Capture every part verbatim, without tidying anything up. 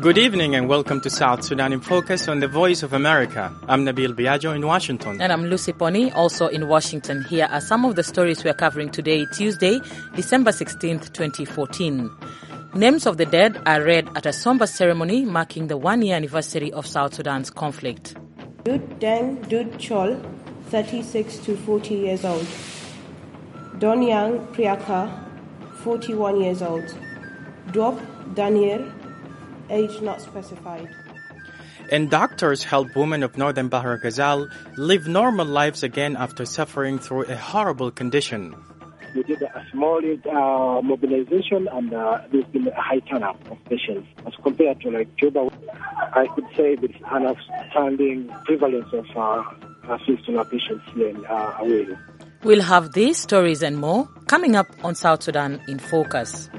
Good evening and welcome to South Sudan in Focus on the Voice of America. I'm Nabil Biagio in Washington. And I'm Lucy Poni, also in Washington. Here are some of the stories we are covering today, Tuesday, December sixteenth, twenty fourteen. Names of the dead are read at a somber ceremony marking the one-year anniversary of South Sudan's conflict. Dut Deng Dut Chol, thirty-six to forty years old. Donyang Priaka, forty-one years old. Dwop Daniel, age not specified. And doctors help women of northern Bahr Ghazal live normal lives again after suffering through a horrible condition. We did a small uh, mobilization and uh, there's been a high turnout of patients. As compared to like Juba, I could say there's an outstanding prevalence of uh, fistula patients here in uh, Awelu. We'll have these stories and more coming up on South Sudan in Focus.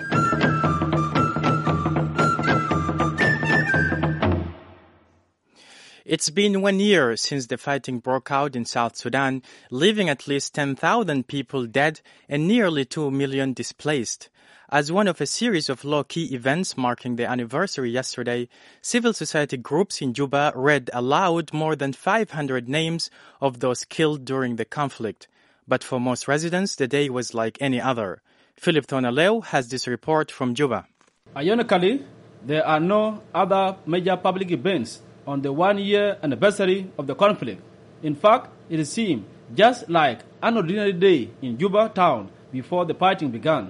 It's been one year since the fighting broke out in South Sudan, leaving at least ten thousand people dead and nearly two million displaced. As one of a series of low-key events marking the anniversary yesterday, civil society groups in Juba read aloud more than five hundred names of those killed during the conflict. But for most residents, the day was like any other. Philip Thonaleo has this report from Juba. Ironically, there are no other major public events on the one-year anniversary of the conflict. In fact, it seemed just like an ordinary day in Juba town before the fighting began.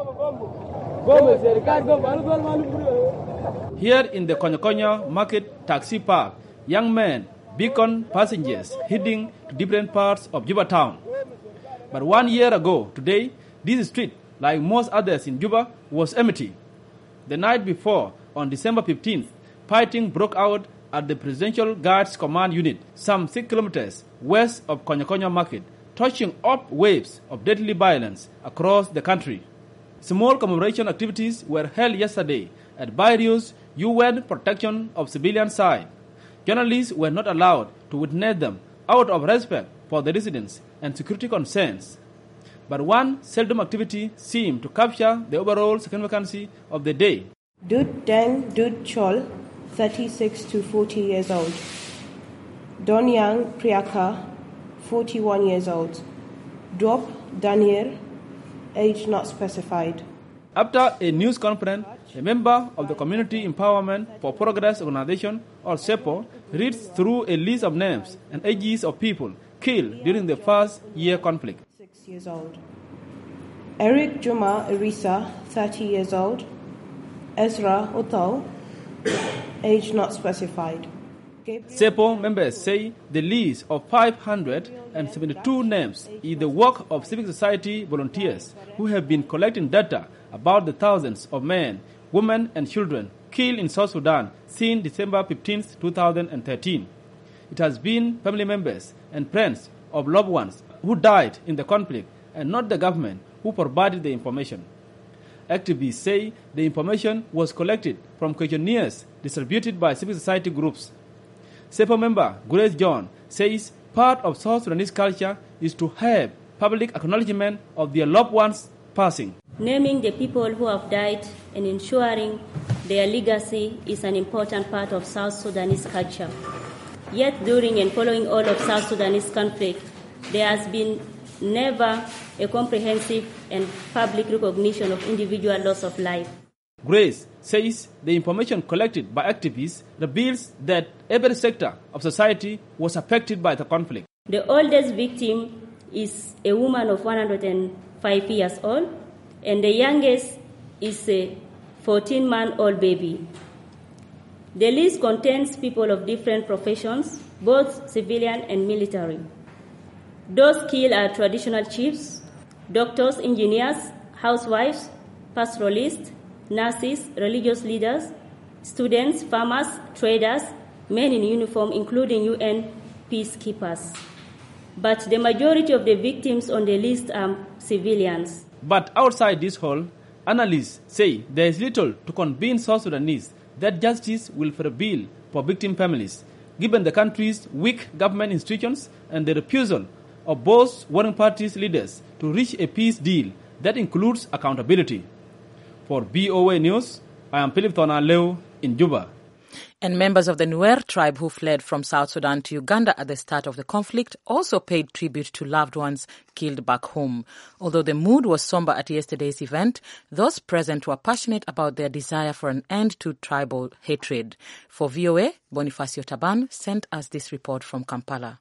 Here in the Konyokonyo Market Taxi Park, young men beacon passengers heading to different parts of Juba town. But one year ago, today, this street, like most others in Juba, was empty. The night before, on December fifteenth, fighting broke out at the Presidential Guards Command Unit, some six kilometers west of Konyokonyo Market, touching up waves of deadly violence across the country. Small commemoration activities were held yesterday at various U N protection of civilian sites. Journalists were not allowed to witness them out of respect for the residents and security concerns. But one seldom activity seemed to capture the overall significance of the day. Dut Deng Dut Chol, thirty-six to forty years old. Donyang Priaka, forty-one years old. Dwop Daniel, age not specified. After a news conference, a member of the Community Empowerment for Progress Organization, or SEPO, reads through a list of names and ages of people killed during the first year conflict. Six years old. Eric Juma Arisa, thirty years old. Ezra Otto, age not specified. SEPO members say the list of five hundred seventy-two names is the work of civil society volunteers who have been collecting data about the thousands of men, women and children killed in South Sudan since December fifteenth, twenty thirteen. It has been family members and friends of loved ones who died in the conflict and not the government who provided the information. Activists say the information was collected from questionnaires distributed by civil society groups. SEPO member Grace John says part of South Sudanese culture is to have public acknowledgement of their loved ones passing. Naming the people who have died and ensuring their legacy is an important part of South Sudanese culture. Yet during and following all of South Sudanese conflict, there has been never a comprehensive and public recognition of individual loss of life. Grace says the information collected by activists reveals that every sector of society was affected by the conflict. The oldest victim is a woman of one hundred five years old, and the youngest is a fourteen-month-old baby. The list contains people of different professions, both civilian and military. Those killed are traditional chiefs, doctors, engineers, housewives, pastoralists, nurses, religious leaders, students, farmers, traders, men in uniform, including U N peacekeepers. But the majority of the victims on the list are civilians. But outside this hall, analysts say there is little to convince South Sudanese that justice will prevail for victim families, given the country's weak government institutions and the refusal of both warring parties' leaders to reach a peace deal that includes accountability. For V O A News, I am Philip Thonaleo in Juba. And members of the Nuer tribe who fled from South Sudan to Uganda at the start of the conflict also paid tribute to loved ones killed back home. Although the mood was somber at yesterday's event, those present were passionate about their desire for an end to tribal hatred. For V O A, Bonifacio Taban sent us this report from Kampala.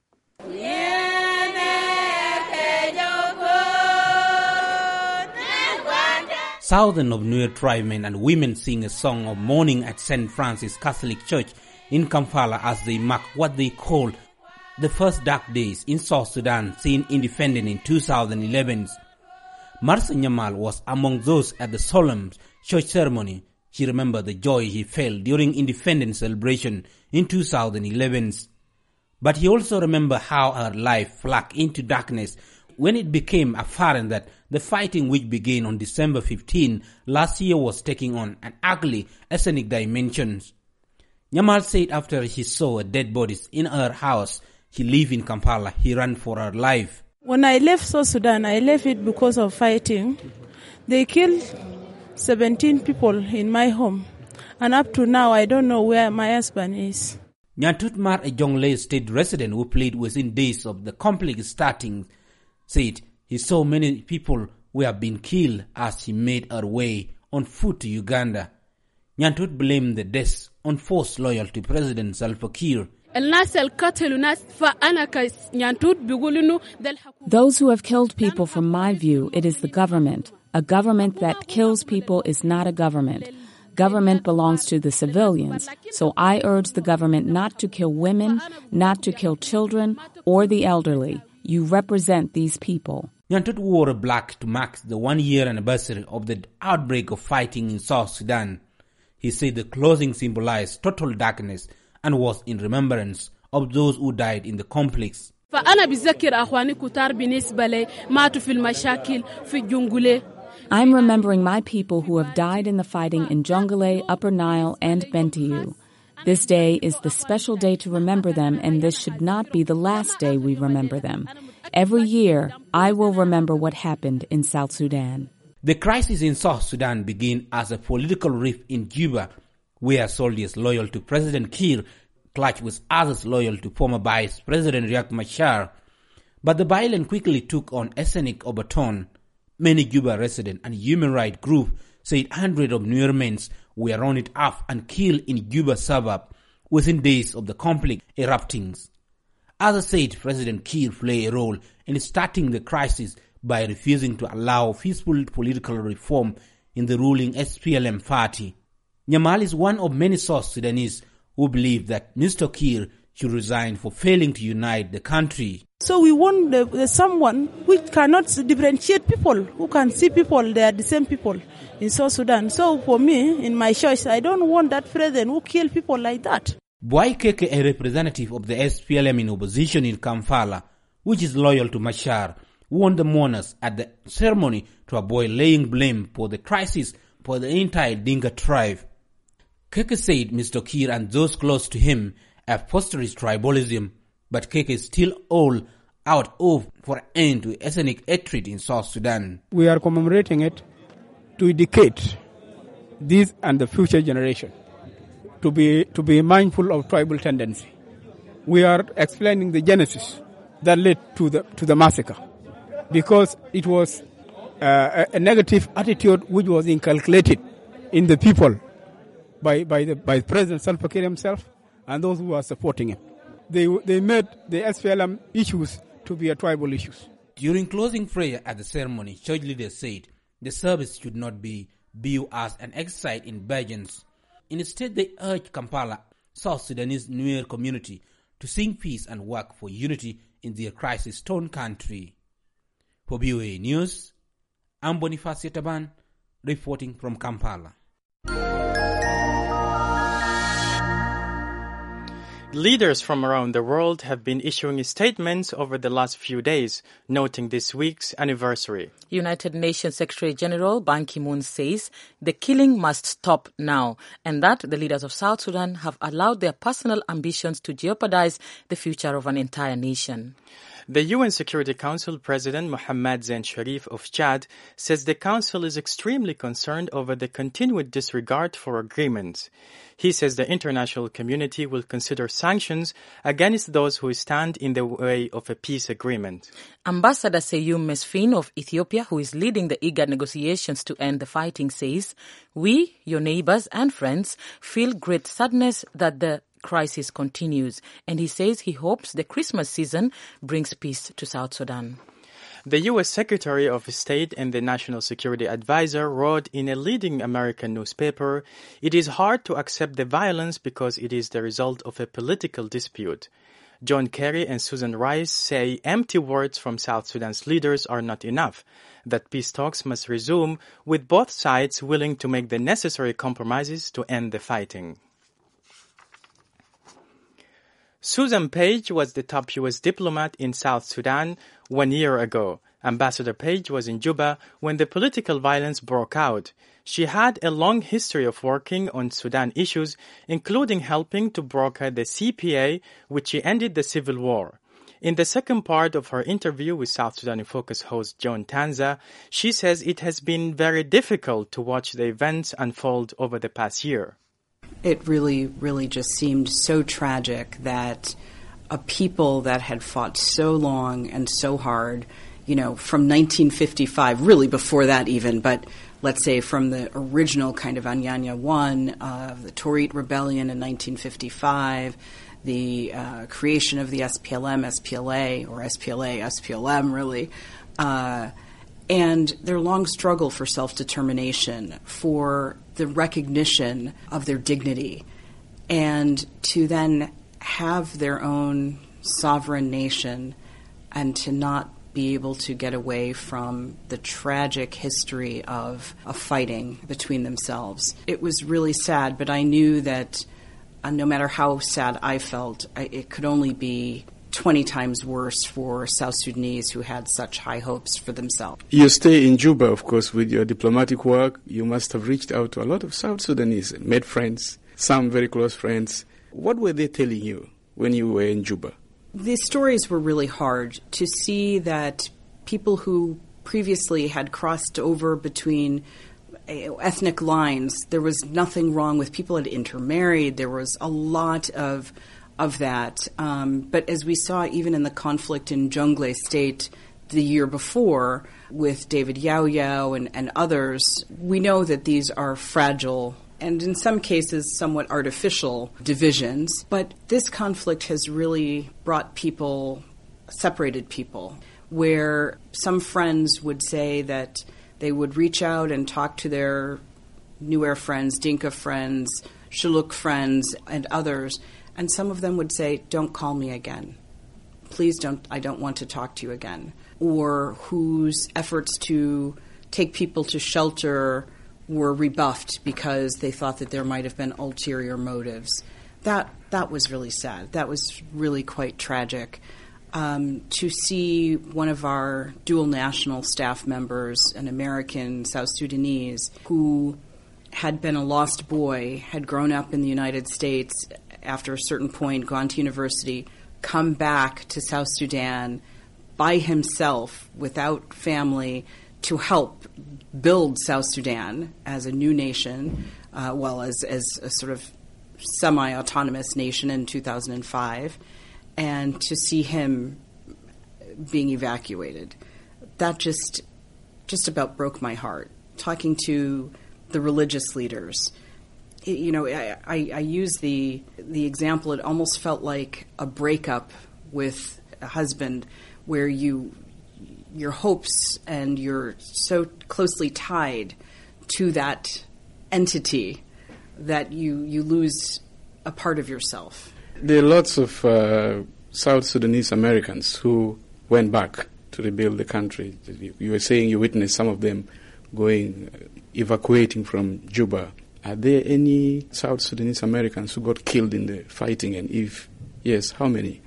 Thousands of Nuer tribesmen and women sing a song of mourning at Saint Francis Catholic Church in Kampala as they mark what they call the first dark days in South Sudan since independence in two thousand eleven. Martha Nyamal was among those at the solemn church ceremony. She remembered the joy he felt during independence celebration in two thousand eleven. But he also remembered how her life flagged into darkness when it became apparent that the fighting which began on December fifteenth last year was taking on an ugly ethnic dimensions. Nyamal said after she saw dead bodies in her house, she lived in Kampala, he ran for her life. When I left South Sudan, I left it because of fighting. They killed seventeen people in my home. And up to now, I don't know where my husband is. Nyantut Mar, a Jonglei state resident who fled within days of the conflict starting, said he saw many people who have been killed as he made her way on foot to Uganda. Nyantut blamed the deaths on forced loyalty to President Salva Kiir. Those who have killed people, from my view, it is the government. A government that kills people is not a government. Government belongs to the civilians, so I urge the government not to kill women, not to kill children, or the elderly. You represent these people. Nyantut wore black to mark the one-year anniversary of the outbreak of fighting in South Sudan. He said the clothing symbolized total darkness and was in remembrance of those who died in the conflicts. I'm remembering my people who have died in the fighting in Jonglei, Upper Nile, and Bentiu. This day is the special day to remember them, and this should not be the last day we remember them. Every year, I will remember what happened in South Sudan. The crisis in South Sudan began as a political rift in Juba, where soldiers loyal to President Kiir clashed with others loyal to former Vice President Riek Machar. But the violence quickly took on ethnic overtone. Many Juba residents and human rights groups said hundreds of Nuer men were rounded up and killed in Juba suburb within days of the conflict erupting. Others said President Kiir played a role in starting the crisis by refusing to allow peaceful political reform in the ruling S P L M party. Nyamal is one of many South Sudanese who believe that Mister Kiir should resign for failing to unite the country. So we want the, the someone who cannot differentiate people, who can see people, they are the same people in South Sudan. So for me, in my choice, I don't want that president who kill people like that. Boy Keke, a representative of the S P L M in opposition in Kampala, which is loyal to Machar, warned the mourners at the ceremony to avoid laying blame for the crisis for the entire Dinka tribe. Keke said Mister Kiir and those close to him have fostered tribalism, but Keke is still all out of for an end to ethnic hatred in South Sudan. We are commemorating it to indicate this and the future generation to be to be mindful of tribal tendency. We are explaining the genesis that led to the to the massacre, because it was uh, a, a negative attitude which was inculcated in the people by by the by President Salva Kiir himself and those who are supporting him. They they made the S P L M issues to be a tribal issues. During closing prayer at the ceremony, church leaders said the service should not be viewed as an exercise in vengeance. Instead, they urged Kampala, South Sudanese Nuer community to sing peace and work for unity in their crisis-torn country. For V O A News, I'm Bonifacio Taban, reporting from Kampala. Leaders from around the world have been issuing statements over the last few days, noting this week's anniversary. United Nations Secretary General Ban Ki-moon says the killing must stop now, and that the leaders of South Sudan have allowed their personal ambitions to jeopardize the future of an entire nation. The U N Security Council President Mohammed Zain Sharif of Chad says the Council is extremely concerned over the continued disregard for agreements. He says the international community will consider sanctions against those who stand in the way of a peace agreement. Ambassador Seyum Mesfin of Ethiopia, who is leading the IGAD negotiations to end the fighting, says, "We, your neighbors and friends, feel great sadness that the crisis continues," and he says he hopes the Christmas season brings peace to South Sudan. The U S Secretary of State and the National Security Advisor wrote in a leading American newspaper, "It is hard to accept the violence because it is the result of a political dispute." John Kerry and Susan Rice say empty words from South Sudan's leaders are not enough, that peace talks must resume with both sides willing to make the necessary compromises to end the fighting. Susan Page was the top U S diplomat in South Sudan one year ago. Ambassador Page was in Juba when the political violence broke out. She had a long history of working on Sudan issues, including helping to broker the C P A, which ended the civil war. In the second part of her interview with South Sudan in Focus host John Tanza, she says it has been very difficult to watch the events unfold over the past year. It really, really just seemed so tragic that a people that had fought so long and so hard, you know, from nineteen fifty-five, really before that even, but let's say from the original kind of Anyanya one, uh, the Torit Rebellion in nineteen fifty-five, the uh, creation of the S P L M, S P L A, or S P L A, S P L M really, uh, and their long struggle for self-determination, for the recognition of their dignity, and to then have their own sovereign nation and to not be able to get away from the tragic history of, of fighting between themselves. It was really sad, but I knew that uh, no matter how sad I felt, I, it could only be twenty times worse for South Sudanese who had such high hopes for themselves. You stay in Juba, of course, with your diplomatic work. You must have reached out to a lot of South Sudanese, made friends, some very close friends. What were they telling you when you were in Juba? The stories were really hard to see that people who previously had crossed over between ethnic lines, there was nothing wrong with people had intermarried. There was a lot of of that. Um, but as we saw even in the conflict in Jonglei State the year before with David Yao Yao and, and others, we know that these are fragile and in some cases somewhat artificial divisions. But this conflict has really brought people, separated people, where some friends would say that they would reach out and talk to their Nuer friends, Dinka friends, Shilluk friends, and others, and some of them would say, "Don't call me again. Please don't, I don't want to talk to you again." Or whose efforts to take people to shelter were rebuffed because they thought that there might have been ulterior motives. That that was really sad. That was really quite tragic. Um, to see one of our dual national staff members, an American South Sudanese, who had been a lost boy, had grown up in the United States, after a certain point, gone to university, come back to South Sudan by himself, without family, to help build South Sudan as a new nation, uh, well, as, as a sort of semi-autonomous nation in two thousand five, and to see him being evacuated. That just, just about broke my heart. Talking to the religious leaders, you know, I, I, I use the the example. It almost felt like a breakup with a husband, where you your hopes and you're so closely tied to that entity that you you lose a part of yourself. There are lots of uh, South Sudanese Americans who went back to rebuild the country. You were saying you witnessed some of them going, evacuating from Juba. Are there any South Sudanese Americans who got killed in the fighting? And if yes, how many?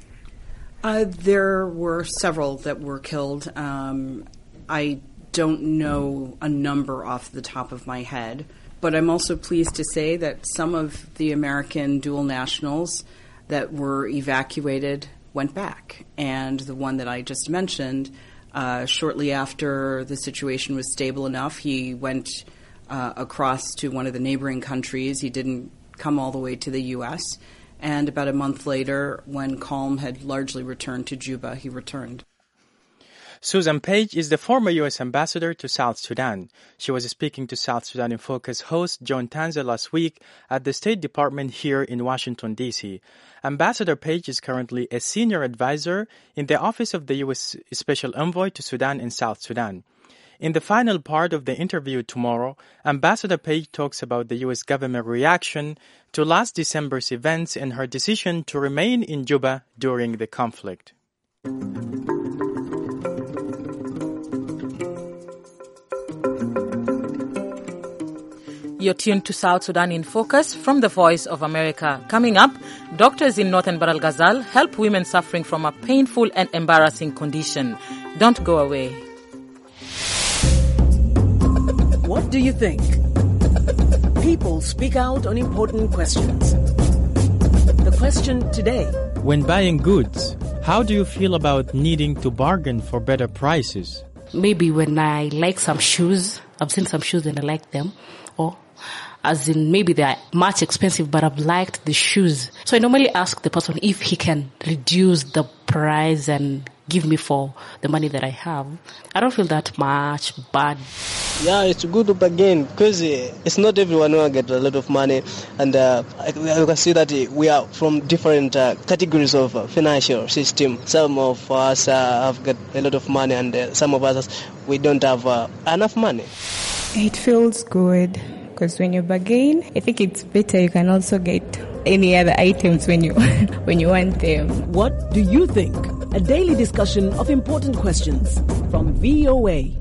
Uh, there were several that were killed. Um, I don't know a number off the top of my head, but I'm also pleased to say that some of the American dual nationals that were evacuated went back. And the one that I just mentioned, uh, shortly after the situation was stable enough, he went uh, across to one of the neighboring countries. He didn't come all the way to the U S. And about a month later, when calm had largely returned to Juba, he returned. Susan Page is the former U S ambassador to South Sudan. She was speaking to South Sudan in Focus host John Tanza last week at the State Department here in Washington, D C. Ambassador Page is currently a senior advisor in the Office of the U S Special Envoy to Sudan and South Sudan. In the final part of the interview tomorrow, Ambassador Page talks about the U S government reaction to last December's events and her decision to remain in Juba during the conflict. You're tuned to South Sudan in Focus from the Voice of America. Coming up, doctors in northern Bahr el Ghazal help women suffering from a painful and embarrassing condition. Don't go away. What do you think? People speak out on important questions. The question today. When buying goods, how do you feel about needing to bargain for better prices? Maybe when I like some shoes, I've seen some shoes and I like them, or as in maybe they are much expensive, but I've liked the shoes. So I normally ask the person if he can reduce the price and give me for the money that I have. I don't feel that much bad. Yeah, it's good to bargain because uh, it's not everyone who get a lot of money, and uh, I, I can see that uh, we are from different uh, categories of uh, financial system. Some of us uh, have got a lot of money, and uh, some of us we don't have uh, enough money. It feels good because when you bargain, I think it's better. You can also get any other items when you when you want them. What do you think? A daily discussion of important questions from V O A.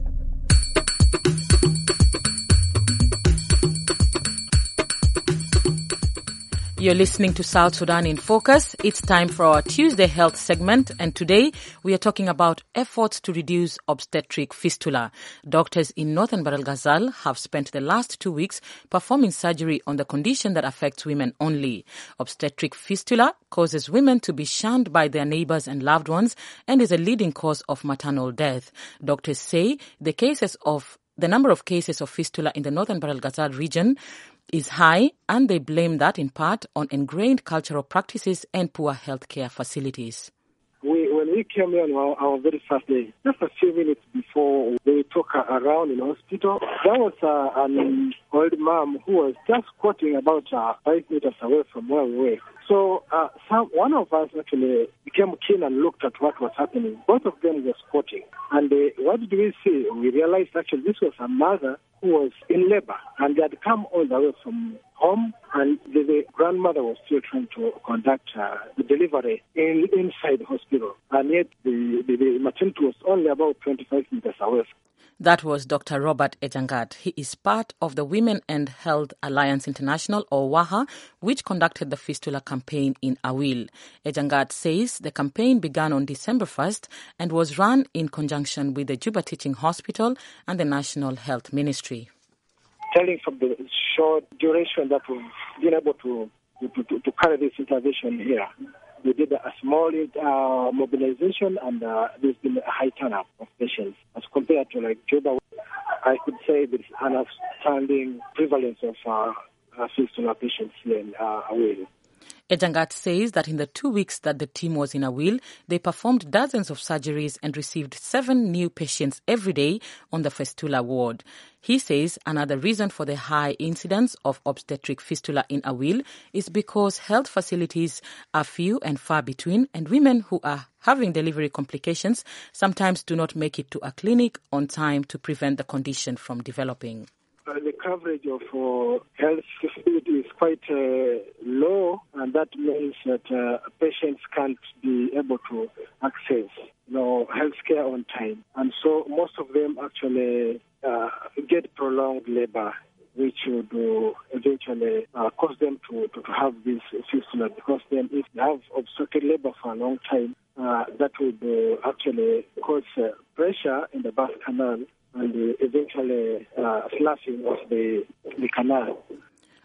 You're listening to South Sudan in Focus. It's time for our Tuesday Health segment, and today we are talking about efforts to reduce obstetric fistula. Doctors in northern Bahr el Ghazal have spent the last two weeks performing surgery on the condition that affects women only. Obstetric fistula causes women to be shunned by their neighbors and loved ones and is a leading cause of maternal death. Doctors say the cases of the number of cases of fistula in the northern Bahr el Ghazal region is high, and they blame that in part on ingrained cultural practices and poor healthcare facilities. We, when we came here on our, our very first day, just a few minutes before they took her around in hospital, there was uh, an old mom who was just squatting about uh, five meters away from where we were. So uh, some, one of us actually became keen and looked at what was happening. Both of them were squatting. And uh, what did we see? We realized actually this was a mother who was in labor, and they had come all the way from home, and the, the grandmother was still trying to conduct uh, the delivery in, inside the hospital, and yet the, the, the maternity was only about twenty-five meters away. That was Doctor Robert Ejangat. He is part of the Women and Health Alliance International, or WAHA, which conducted the fistula campaign in Awil. Ejangat says the campaign began on December first and was run in conjunction with the Juba Teaching Hospital and the National Health Ministry. Telling from the short duration that we've been able to, to, to, to carry this intervention here, we did a small uh, mobilization, and uh, there's been a high turnout of patients as compared to like Juba. I could say there's an outstanding prevalence of uh, uh, fistula patients here in uh, Awil. Ejangat says that in the two weeks that the team was in Awil, they performed dozens of surgeries and received seven new patients every day on the fistula ward. He says another reason for the high incidence of obstetric fistula in Awil is because health facilities are few and far between, and women who are having delivery complications sometimes do not make it to a clinic on time to prevent the condition from developing. Uh, the coverage of uh, health facilities is quite uh, low, and that means that uh, patients can't be able to access, you know, health care on time. And so most of them actually uh, get prolonged labor, which would uh, eventually uh, cause them to, to, to have this fistula, because then if they have obstructed labor for a long time, uh, that would uh, actually cause uh, pressure in the birth canal and uh, eventually uh, flushing of the, the canal.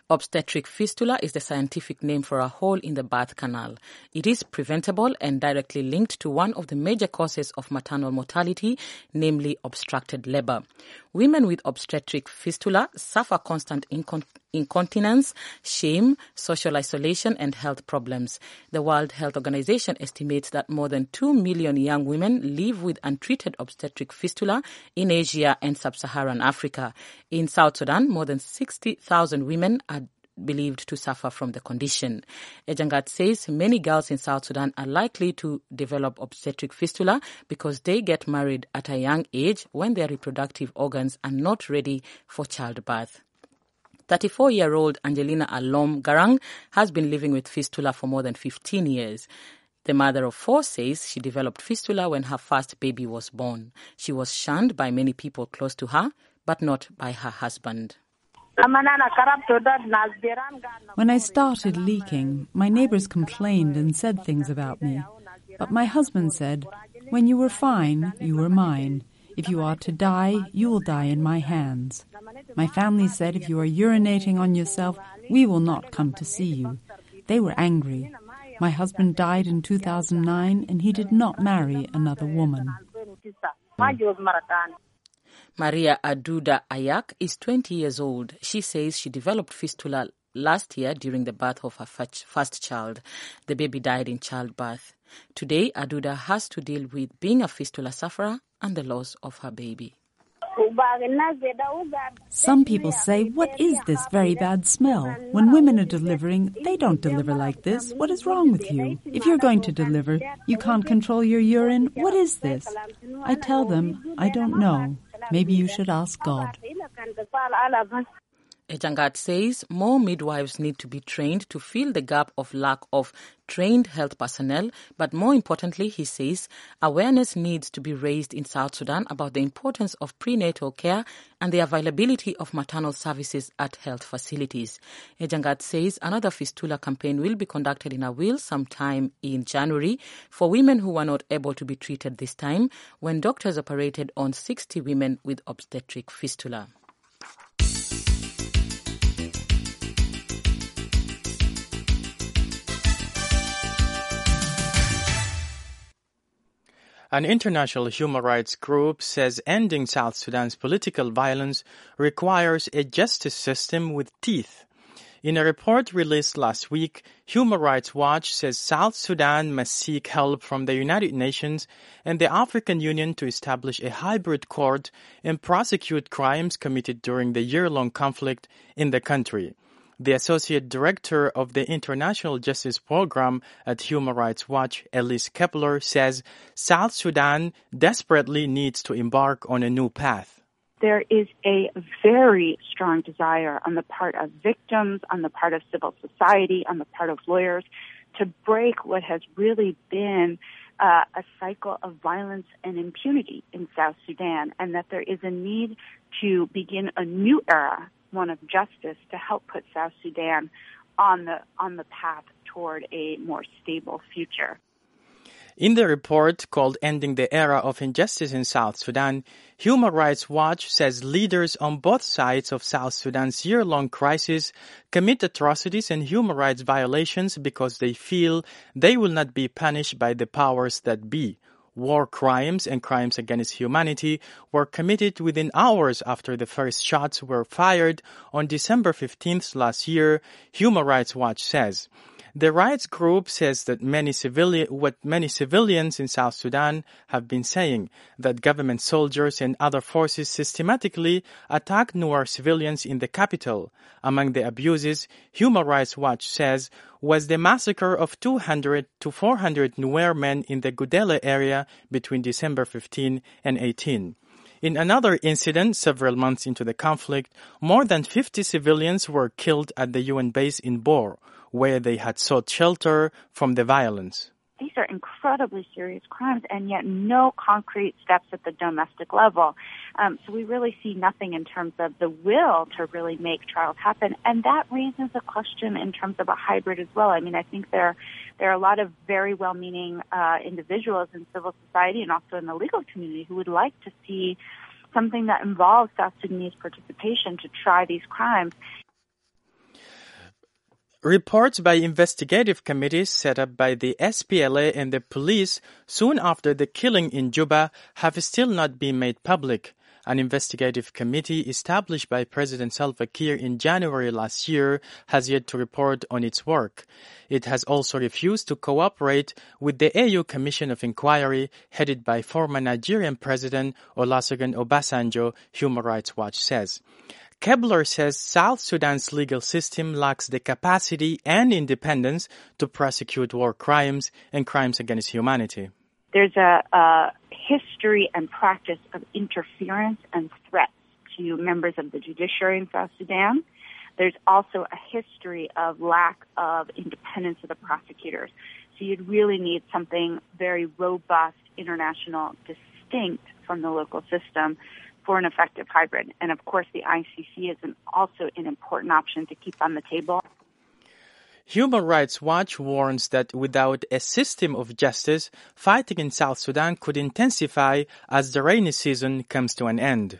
Obstetric fistula is the scientific name for a hole in the birth canal. It is preventable and directly linked to one of the major causes of maternal mortality, namely obstructed labor. Women with obstetric fistula suffer constant incon- incontinence, shame, social isolation, and health problems. The World Health Organization estimates that more than two million young women live with untreated obstetric fistula in Asia and sub-Saharan Africa. In South Sudan, more than sixty thousand women are believed to suffer from the condition. Ejangat says many girls in South Sudan are likely to develop obstetric fistula because they get married at a young age when their reproductive organs are not ready for childbirth. thirty-four-year-old Angelina Alom Garang has been living with fistula for more than fifteen years. The mother of four says she developed fistula when her first baby was born. She was shunned by many people close to her, but not by her husband. When I started leaking, my neighbors complained and said things about me. But my husband said, "When you were fine, you were mine. If you are to die, you will die in my hands." My family said, "If you are urinating on yourself, we will not come to see you." They were angry. My husband died in two thousand nine and he did not marry another woman. Maria Aduda Ayak is twenty years old. She says she developed fistula last year during the birth of her first child. The baby died in childbirth. Today, Aduda has to deal with being a fistula sufferer and the loss of her baby. Some people say, "What is this very bad smell? When women are delivering, they don't deliver like this. What is wrong with you? If you're going to deliver, you can't control your urine. What is this?" I tell them, "I don't know. Maybe you should ask God." Ejangat says more midwives need to be trained to fill the gap of lack of trained health personnel, but more importantly, he says, awareness needs to be raised in South Sudan about the importance of prenatal care and the availability of maternal services at health facilities. Ejangat says another fistula campaign will be conducted in Awil sometime in January for women who were not able to be treated this time when doctors operated on sixty women with obstetric fistula. An international human rights group says ending South Sudan's political violence requires a justice system with teeth. In a report released last week, Human Rights Watch says South Sudan must seek help from the United Nations and the African Union to establish a hybrid court and prosecute crimes committed during the year-long conflict in the country. The Associate Director of the International Justice Program at Human Rights Watch, Elise Kepler, says South Sudan desperately needs to embark on a new path. There is a very strong desire on the part of victims, on the part of civil society, on the part of lawyers to break what has really been uh, a cycle of violence and impunity in South Sudan, and that there is a need to begin a new era, one of justice, to help put South Sudan on the on the path toward a more stable future. In the report called Ending the Era of Injustice in South Sudan, Human Rights Watch says leaders on both sides of South Sudan's year-long crisis commit atrocities and human rights violations because they feel they will not be punished by the powers that be. War crimes and crimes against humanity were committed within hours after the first shots were fired on December fifteenth last year, Human Rights Watch says. The rights group says that many civili- what many civilians in South Sudan have been saying, that government soldiers and other forces systematically attack Nuer civilians in the capital. Among the abuses, Human Rights Watch says, was the massacre of two hundred to four hundred Nuer men in the Gudele area between December fifteenth and eighteenth. In another incident, several months into the conflict, more than fifty civilians were killed at the U N base in Bor, where they had sought shelter from the violence. These are incredibly serious crimes, and yet no concrete steps at the domestic level. Um, so we really see nothing in terms of the will to really make trials happen, and that raises a question in terms of a hybrid as well. I mean, I think there, there are a lot of very well-meaning uh, individuals in civil society and also in the legal community who would like to see something that involves South Sudanese participation to try these crimes. Reports by investigative committees set up by the S P L A and the police soon after the killing in Juba have still not been made public. An investigative committee established by President Salva Kiir in January last year has yet to report on its work. It has also refused to cooperate with the A U Commission of Inquiry headed by former Nigerian President Olusegun Obasanjo, Human Rights Watch says. Kebler says South Sudan's legal system lacks the capacity and independence to prosecute war crimes and crimes against humanity. There's a, a history and practice of interference and threats to members of the judiciary in South Sudan. There's also a history of lack of independence of the prosecutors. So you'd really need something very robust, international, distinct from the local system for an effective hybrid. And of course, the I C C is an, also an important option to keep on the table. Human Rights Watch warns that without a system of justice, fighting in South Sudan could intensify as the rainy season comes to an end.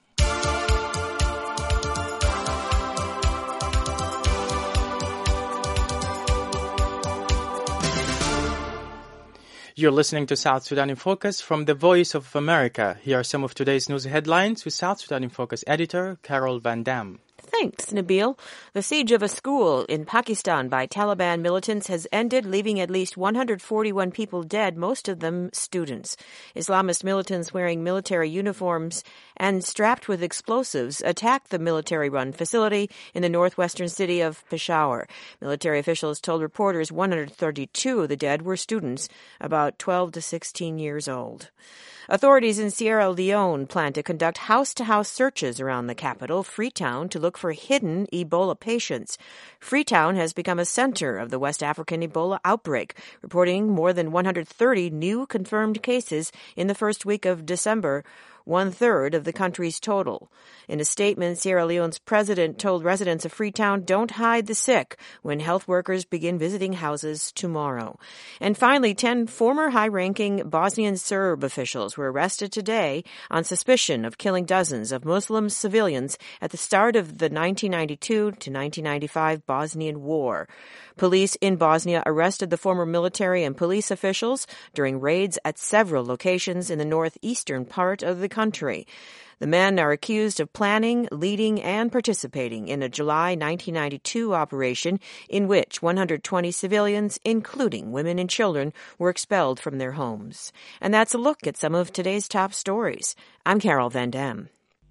You're listening to South Sudan in Focus from the Voice of America. Here are some of today's news headlines with South Sudan in Focus editor Carol Van Dam. Thanks, Nabil. The siege of a school in Pakistan by Taliban militants has ended, leaving at least one hundred forty-one people dead, most of them students. Islamist militants wearing military uniforms and strapped with explosives attacked the military-run facility in the northwestern city of Peshawar. Military officials told reporters one hundred thirty-two of the dead were students, about twelve to sixteen years old. Authorities in Sierra Leone plan to conduct house-to-house searches around the capital, Freetown, to look for hidden Ebola patients. Freetown has become a center of the West African Ebola outbreak, reporting more than one hundred thirty new confirmed cases in the first week of December, one-third of the country's total. In a statement, Sierra Leone's president told residents of Freetown, don't hide the sick when health workers begin visiting houses tomorrow. And finally, ten former high-ranking Bosnian Serb officials were arrested today on suspicion of killing dozens of Muslim civilians at the start of the nineteen ninety-two to nineteen ninety-five Bosnian War. Police in Bosnia arrested the former military and police officials during raids at several locations in the northeastern part of the country. The men are accused of planning, leading, and participating in a July nineteen ninety-two operation in which one hundred twenty civilians, including women and children, were expelled from their homes. And that's a look at some of today's top stories. I'm Carol Van Dam.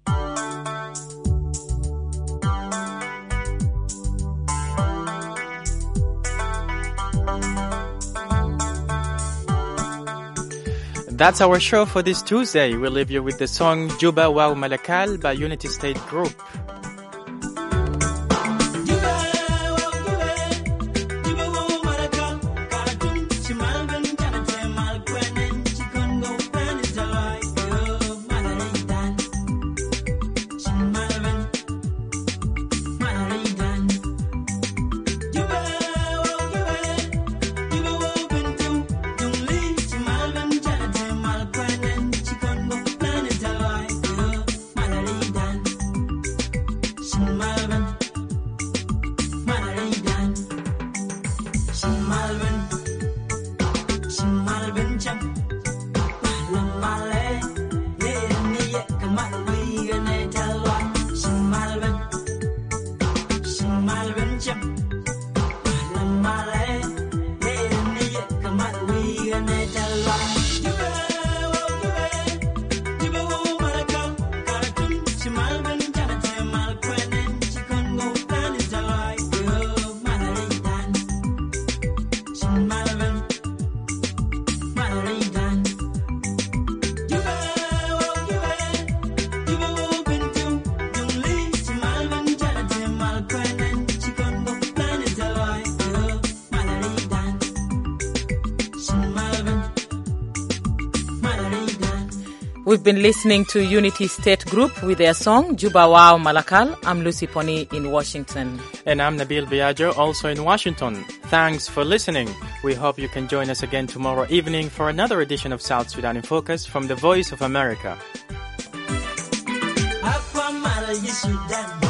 That's our show for this Tuesday. We'll leave you with the song Juba Wow Malakal by Unity State Group. We've been listening to Unity State Group with their song Juba Wow Malakal. I'm Lucy Poni in Washington. And I'm Nabil Biagio, also in Washington. Thanks for listening. We hope you can join us again tomorrow evening for another edition of South Sudan in Focus from the Voice of America.